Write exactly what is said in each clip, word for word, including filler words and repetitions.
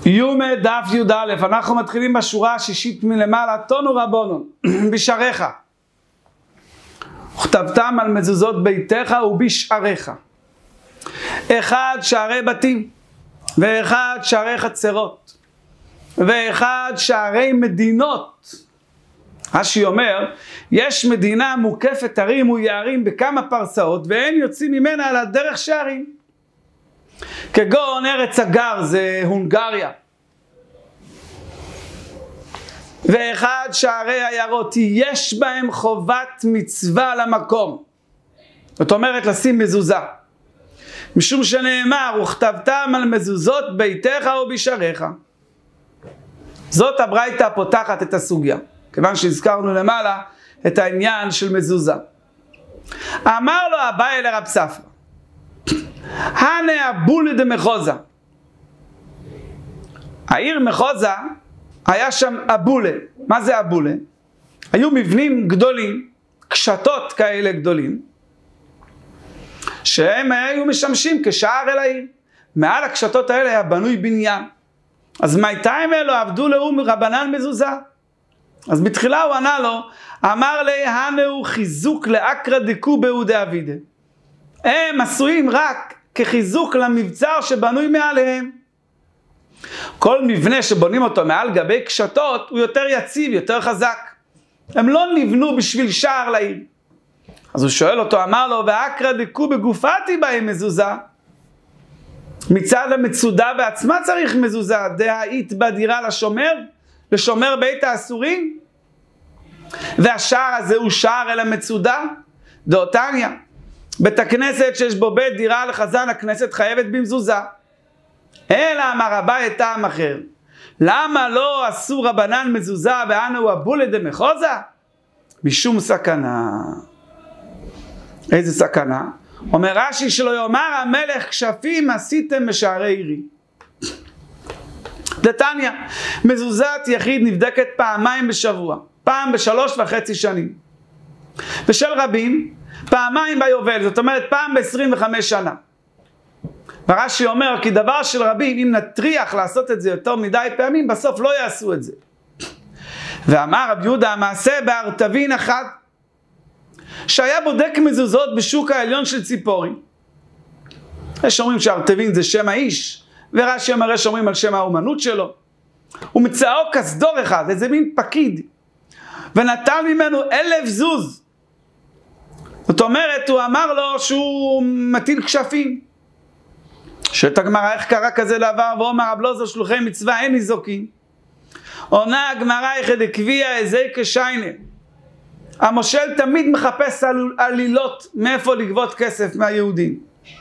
יומא דף י"א, אנחנו מתחילים בשורה השישית מלמעלה. תונו רבונון בשעריך וכתבתם על מזוזות ביתך ובשעריך, אחד שערי בתים ואחד שערי חצרות ואחד שערי מדינות. רש"י אומר, יש מדינה מוקפת ערים ויערים בכמה פרסאות ואין יוצאים ממנה על הדרך שערים, כגון ארץ הגר זה הונגריה, ואחד שערי עיירות יש בהם חובת מצווה למקום, זאת אומרת לשים מזוזה, משום שנאמר וכתבתם על מזוזות ביתך ובשעריך. זאת הברייתא פותחת את הסוגיה, כיוון שהזכרנו למעלה את העניין של מזוזה. אמר לו אביי לרב ספרא, הנה אבולה דמחוזה. העיר מחוזה היה שם אבולה. מה זה אבולה? היו מבנים גדולים, קשתות כאלה גדולים, שהם היו משמשים כשער אל העיר. מעל הקשתות האלה היה בנוי בניין. אז מייתיים אלו עבדו לאום רבנן מזוזה. אז בתחילה הוא ענה לו, אמר לי הנהו חיזוק לאקרא דקובהו דאבידה. הם עשויים רק כחיזוק למבצר שבנוי מעליהם. כל מבנה שבונים אותו מעל גבי קשתות הוא יותר יציב, יותר חזק. הם לא נבנו בשביל שער לעיר. אז הוא שואל אותו, אמר לו, ואקרא דקובהו בגופתי בהם מזוזה. מצד המצודה בעצמה צריך מזוזה, דהאית בדירה לשומר, לשומר בית האסורים. והשער הזה הוא שער אל המצודה, דאותניא. בית הכנסת שיש בו בית דירה לחזן, הכנסת חייבת במזוזה. אלא אמר אביי טעם אחר, למה לא עשו רבנן מזוזה והנהו אבולה דמחוזה? משום סכנה. איזה סכנה? אומר רש"י, שלא יאמר המלך כשפים עשיתם בשערי עירי. דתניא, מזוזת יחיד נבדקת פעמיים בשבוע, פעם בשלוש וחצי שנים, ושל רבים פעמיים ביובל, זאת אומרת פעם ב-עשרים וחמש שנה. ורש"י אומר, כי דבר של רבים, אם נטריח לעשות את זה יותר מדי פעמים, בסוף לא יעשו את זה. ואמר רב יהודה, המעשה בארתבין אחד, שהיה בודק מזוזות בשוק העליון של ציפורי. יש אומרים שארתבין זה שם האיש, ורש"י אומר, יש אומרים על שם האומנות שלו. הוא מצאו כסדור אחד, איזה מין פקיד, ונתן ממנו אלף זוז. זאת אומרת, הוא אמר לו שהוא מטיל כשפים. שאת הגמרא, איך קרה כזה דבר? ואומר רב אלעזר שלוחי מצווה אין ניזוקים. עונה הגמרא, איך דקביע איזי כשיינה. המושל תמיד מחפש עלילות מאיפה לגבות כסף מהיהודים.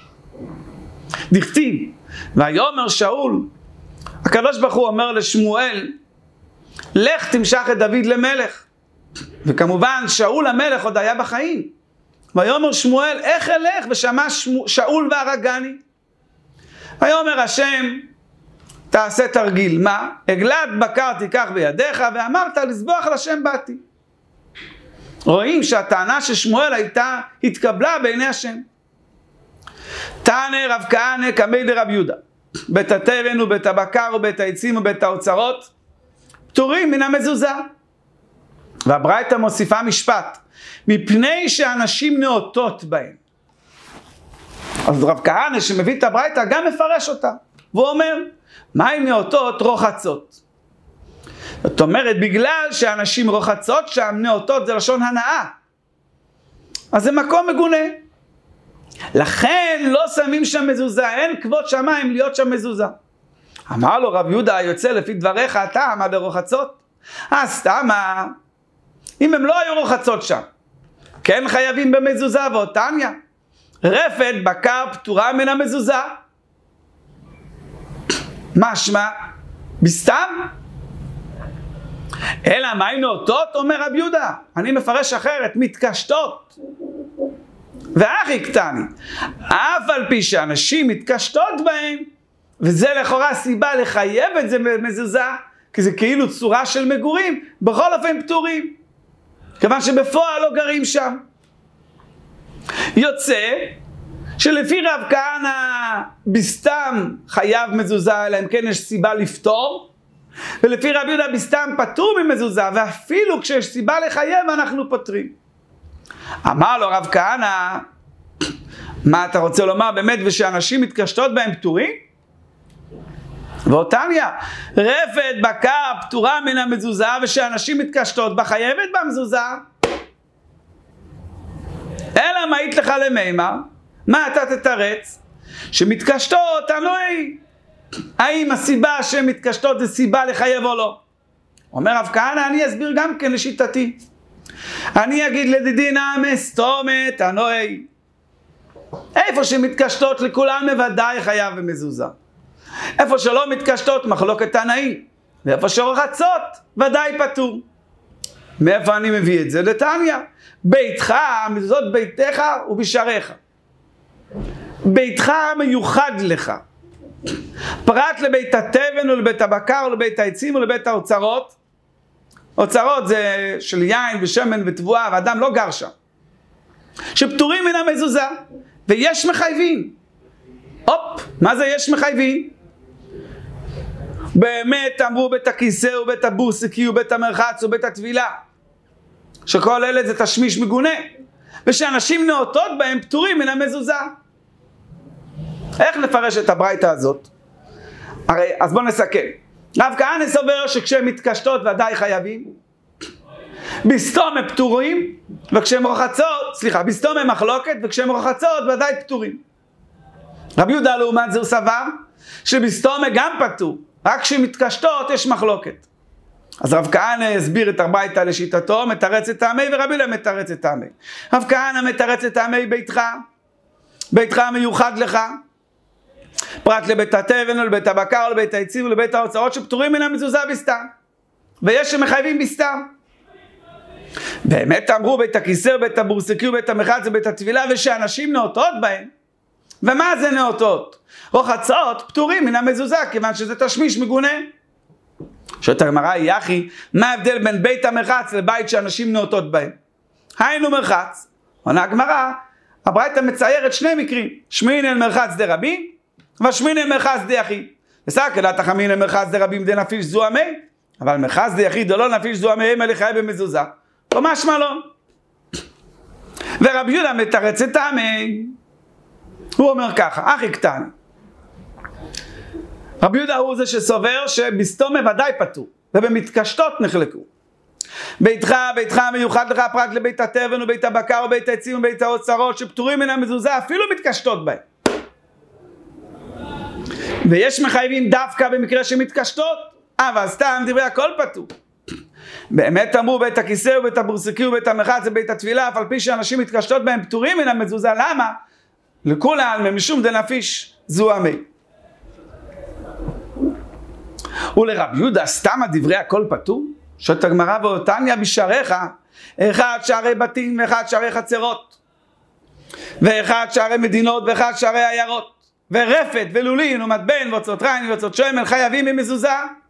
דכתיב, ויאמר שאול, הקדוש ברוך הוא אומר לשמואל, לך תמשח את דוד למלך. וכמובן שאול המלך עוד היה בחיים. ויאמר שמואל, איך אלך? ושמע שאול והרגני. ויאמר השם, תעשה תרגיל. מה? עגלת בקר תיקח בידיך, ואמרת לזבוח לשם באתי. רואים שהטענה של שמואל הייתה, התקבלה בעיני השם. תענה רב כהנא כמי דרב יהודה, בית התבן ובית הבקר ובית העצים ובית האוצרות, פטורים מן המזוזה. והברייתא מוסיפה משפט, מפני שאנשים נאותות בהם. אז רב כהנא שמביא את הברייתא גם מפרש אותה, והוא אומר, מהי נאותות? רוחצות. זאת אומרת, בגלל שאנשים רוחצות שם, נאותות זה לשון הנאה, אז זה מקום מגונה, לכן לא שמים שם מזוזה, אין כבוד שמיים להיות שם מזוזה. אמר לו רב יהודה, היוצא לפי דבריך אתה מה ברוחצות? אז סתמה, אם הם לא היו רוחצות שם, כן חייבים במזוזה. ואותניא, רפת בקר פטורה מן המזוזה. משמע, בסתם? אלא מה היא נאותות? אומר רב יהודה, אני מפרש אחרת, מתקשטות. ואחי קטני, אף על פי שאנשים מתקשטות בהם, וזה לכאורה סיבה לחייב את זה במזוזה, כי זה כאילו צורה של מגורים, בכל אופן פטורים, כיוון שבפועל לא גרים שם. יוצא שלפי רב כהנא בסתם חייב מזוזה, אלא אם כן יש סיבה לפתור, ולפי רב יהודה בסתם פטור ממזוזה, ואפילו כשיש סיבה לחייב אנחנו פותרים. אמר לו רב כהנא, מה אתה רוצה לומר באמת, ושאנשים מתקשטות בהם פטורים? ואותניה, רפת בקר פטורה מן המזוזה, ושאנשים מתקשטות בה חייבת במזוזה. אלא מה היית לך למימר? מה אתה תתרץ? שמתקשטות, הנוי, האם הסיבה שהן מתקשטות זה סיבה לחייב או לא? אומר רב כהנא, אני אסביר גם כן לשיטתי. אני אגיד לדידינא מסתומת, הנוי, איפה שמתקשטות לכולן בוודאי חייב במזוזה. איפה שלא מתקשטות מחלוקת תנאים, ואיפה שרחצות ודאי פטור. מאיפה אני מביא את זה? לתניא, ביתך, מזוזות ביתך ובשעריך. ביתך מיוחד לך, פרט לבית התבן ולבית הבקר ולבית העצים ולבית האוצרות. אוצרות זה של יין ושמן ותבואה, ואדם לא גר שם, שפטורים מן המזוזה, ויש מחייבים. הופ, מה זה יש מחייבים? באמת אמרו בית הכיסא ובית הבוסקי ובית המרחץ ובית הטבילה, שכל אלה זה תשמיש מגונה, ושאנשים נאותות בהם פטורים מן המזוזה. איך נפרש את הברייתא הזאת? הרי, אז בואו נסכם. רב כהנא סובר שכשהם מתקשטות ודאי חייבים, בסתום הם פטורים, וכשהם רוחצות, סליחה, בסתום הם מחלוקת, וכשהם רוחצות ודאי פטורים. רבי יהודה לעומת זה הוא סבר שבסתום גם פטור, רק כשהם מתקשטות יש מחלוקת. אז רב כהנא הסביר את הברייתא לשיטתו, מתרץ את טעמי, ורבי יהודה מתרץ את טעמי. רב כהנא מתרץ את טעמי ביתך, ביתך מיוחד לך, פרט לבית התבן ולבית הבקר ולבית העצים ולבית האוצרות שפטורים מן המזוזה בסתם, ויש שמחייבים בסתם. באמת אמרו בית הכיסא ובית הבורסקי ובית המרחץ ובית הטבילה, ושאנשים נאותות בהם. ומה זה נאותות? רוחצות פטורים מן המזוזה, כיוון שזה תשמיש מגונה. שואלת הגמרא, יחי, מה ההבדל בין בית המרחץ לבית שאנשים נאותות בהם? היינו מרחץ. עונה הגמרא, הברייתא מציירת שני מקרים, שמינן מרחץ דרבים ושמינן מרחץ דיחיד. וסקלת החמינן מרחץ דרבים דנפיש זוהמי, אבל מרחץ דיחיד דלא נפיש זוהמי הם לחייב במזוזה. או משמע לא. ורבי יהודה מתרץ את טעמי, הוא אומר ככה, אחי קטן, רבי יהודה הוא זה שסובר שבסתום ודאי פטור, ובמתקשטות נחלקו. ביתך, ביתך מיוחד לך, פרט לבית התבן ובית הבקר ובית העצים ובית האוצרות שפטורים מן המזוזה, אפילו מתקשטות בהם. ויש מחייבים דווקא במקרה שמתקשטות, אבל סתם דברי הכל פטור. באמת אמרו בית הכיסא ובית הבורסקי ובית המרחץ ובית הטבילה, אף על פי שאנשים מתקשטות בהם פטורים מן המזוזה. למה? לכולם משום דנפיש זוהמי. ולרבי יהודה סתם דברי הכל פטור? שואלת הגמרא, ואותניה בשעריך, אחד שערי בתים ואחד שערי חצרות, ואחד שערי מדינות ואחד שערי עיירות, ורפת ולולין ומטבן ואוצרות ריין ואוצרות שמן חייבים ממזוזה.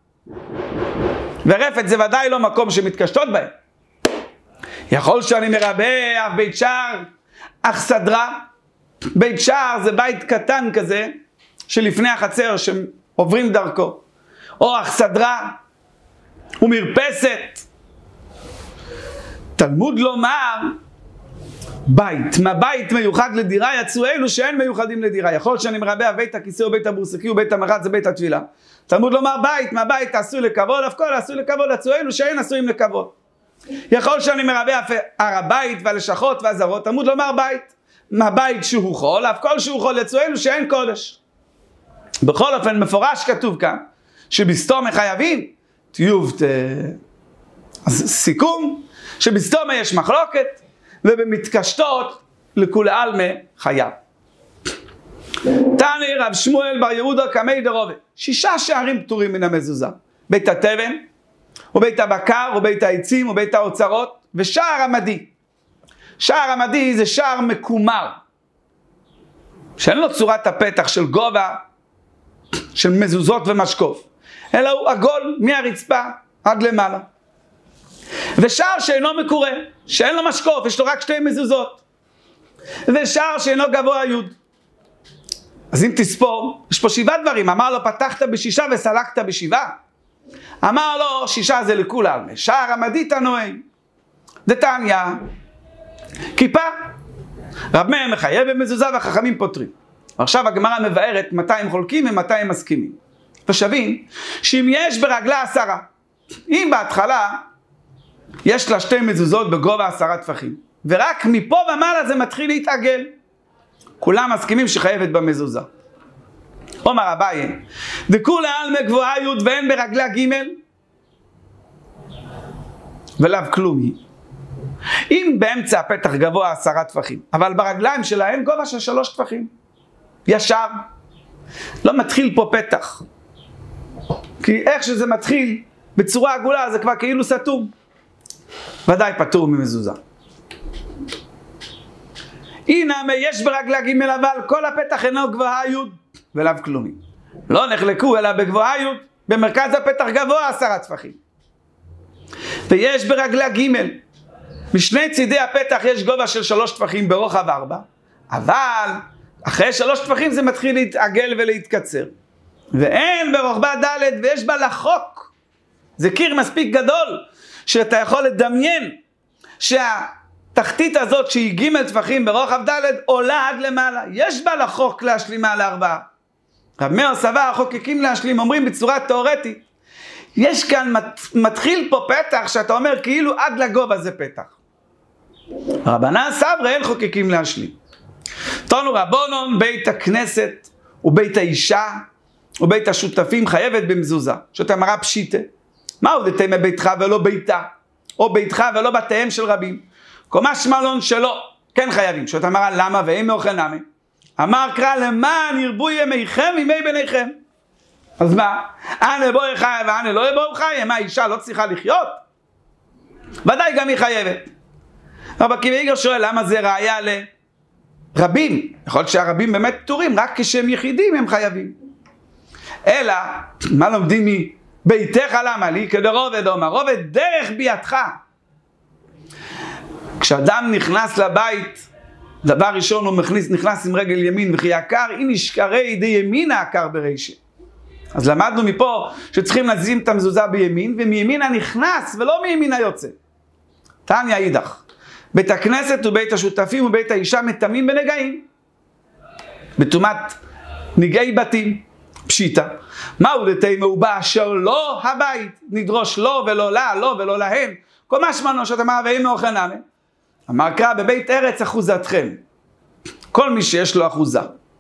ורפת זה ודאי לא מקום שמתקשטות בהם. יכול שאני מרבה אף בית שער, אך סדרה. בית שער זה בית קטן כזה שלפני החצר שעוברים דרכו, או אך סדרה ומרפסת. תלמוד לומר בית, מה בית מיוחד לדירה, יצאו אלו שאין מיוחדים לדירה. יכול שאני מרבה בית הכיסא ובית הבורסקי ובית המרחץ ובית הטבילה. תלמוד לומר בית, מה בית עשוי לכבוד, אף כל עשוי לכבוד, יצאו אלו שאין עשויים לכבוד. יכול שאני מרבה הר הבית והלשכות והזרות, תלמוד לומר בית, מה בית שהוא חול, אף כל שהוא חול, יצאו אלו שאין קודש. בכל אופן מפורש כתוב כאן שבסתום חייבים טיוב. אז סיכום שבסתום יש מחלוקת, ובמתקשטות לכולי עלמא חייב. תני רב שמואל בר יהודה קמי דרובה, שישה שערים פטורים מן המזוזה, בית התבן ובית הבקר ובית העצים ובית האוצרות ושער עמדי. שער עמדי זה שער מקומר, שאין לו צורת הפתח של גובה של מזוזות ומשקוף, אלא הוא עגול מהרצפה עד למעלה. ושער שאינו מקורה, שאין לו משקוף, יש לו רק שתי מזוזות. ושער שאינו גבוה יוד, אז אם תספור, יש פה שבעה דברים. אמר לו, פתחת בשישה וסלקת בשבעה. אמר לו, שישה זה לכולם. שער המדית הנוהג. דתניא, כיפה. רב מאיר מחייב במזוזה והחכמים פותרים. עכשיו הגמרא מבארת מתי הם חולקים ומתי הם מסכימים. ושבים, שאם יש ברגלה עשרה, אם בהתחלה יש לה שתי מזוזות בגובה עשרה טפחים, ורק מפה ומעלה זה מתחיל להתעגל, כולם מסכימים שחייבת במזוזה. אומר אביי, דכולי עלמא גבוהה י' ואין ברגלה ג' ולאו כלום היא. אם באמצע הפתח גבוה עשרה טפחים, אבל ברגליים שלהם גובה של שלוש טפחים, ישר, לא מתחיל פה פתח. כי איך שזה מתחיל בצורה עגולה זה כבר כאילו סתום. ודאי פטור ממזוזה. הנה יש ברגלה ג' אבל כל הפתח אינו גבוהה י' ולאו כלומי. לא נחלקו אלא בגבוהה י', במרכז הפתח גבוה עשרה טפחים. ויש ברגלה ג' משני צידי הפתח יש גובה של שלוש טפחים ברוחב ארבע, אבל אחרי שלוש טפחים זה מתחיל להתעגל ולהתקצר. ואין ברוחבה ד' ויש בה לחוק. זה קיר מספיק גדול שאתה יכול לדמיין שהתחתית הזאת שהיא ג' טפחים ברוחב ד' עולה עד למעלה. יש בה לחוק להשלימה לארבעה. רב מאיר סבר החוקקים להשלים אומרים בצורה תיאורטית. יש כאן מתחיל פה פתח שאתה אומר כאילו עד לגובה זה פתח. רבנן סברי אין חוקקים להשלים. תנו רבונון בית הכנסת ובית האישה ובית השותפים חייבת במזוזה. זאת אמרה פשיטה. מהו דתימה ביתך ולא ביתה? או ביתך ולא בתיהם של רבים. קומה שמלון שלא. כן חייבים. זאת אמרה למה ואין מאוכל נמי. אמר קרא למען ירבו ימיכם ימי בניכם. אז מה? אנה בואי חי ואנה לא יבואו חי. מה האישה לא צריכה לחיות? ודאי גם היא חייבת. רבי עקיבא איגר שואל למה זה ראיה לרבים. יכול להיות שהרבים באמת פטורים, רק כשהם יחידים הם חייבים. אלא, מה לומדים מביתך למה לי? כדרובד אומר, רובד דרך ביתך. כשאדם נכנס לבית, דבר ראשון הוא מכניס, נכנס עם רגל ימין, וכי עקר, אם נשקרי ידי ימין העקר ברישה. אז למדנו מפה שצריכים לשים את המזוזה בימין, ומימין הנכנס ולא מימין היוצא. תניא אידך. בית הכנסת ובית השותפים ובית האישה מטמאים בנגעים. בטומאת נגעי בתים. פשיטה. מהו דתימה ובא אשר לא הבית. נדרוש לא ולא לה, לא ולא להם. כל מה שמענו שאתה אמר ואין מאוכל נמי. אמר קרא בבית ארץ אחוזתכם. כל מי שיש לו אחוזה.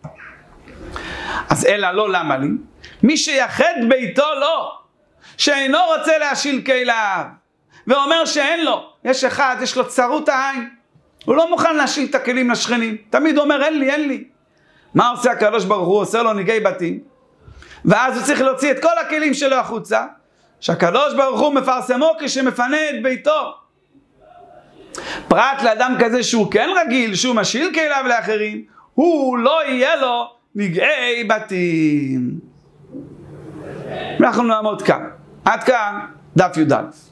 אז אלא לא למה לי. מי שיחד ביתו לא. שאינו רוצה להשיל כליו. ואומר שאין לו. יש אחד, יש לו צרות העין. הוא לא מוכן להשיל את הכלים לשכנים. תמיד אומר אין לי, אין לי. מה עושה הקדוש ברוך הוא? עושה לו נגעי בתים. ואז הוא צריך להוציא את כל הכלים שלו החוצה. שהקדוש ברוך הוא מפרסמו כשמפנה את ביתו. פרט לאדם כזה שהוא כן רגיל, שהוא משיל כליו לאחרים, הוא לא יהיה לו נגעי בתים. אנחנו נעמוד כאן. עד כאן דף י"א.